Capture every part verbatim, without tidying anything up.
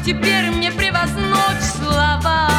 теперь мне превозночь слова.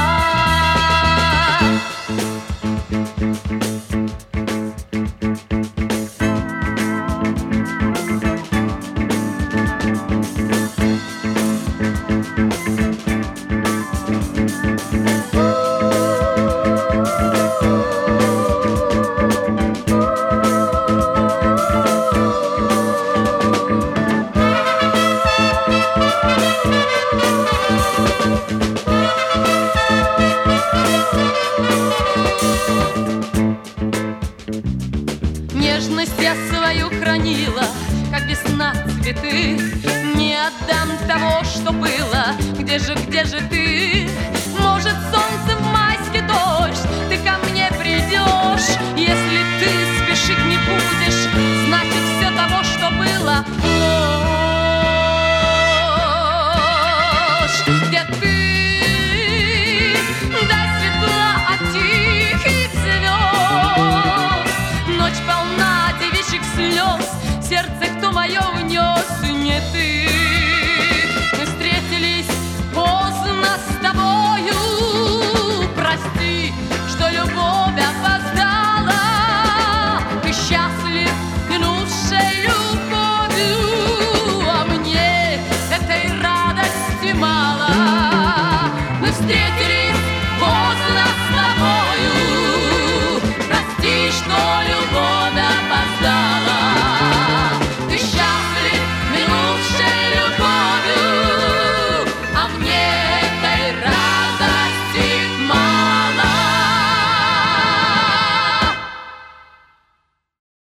Нежность я свою хранила, как весна цветы. Не отдам того, что было. Где же, где же ты? Может, солнце в майский дождь, ты ко мне придешь, если ты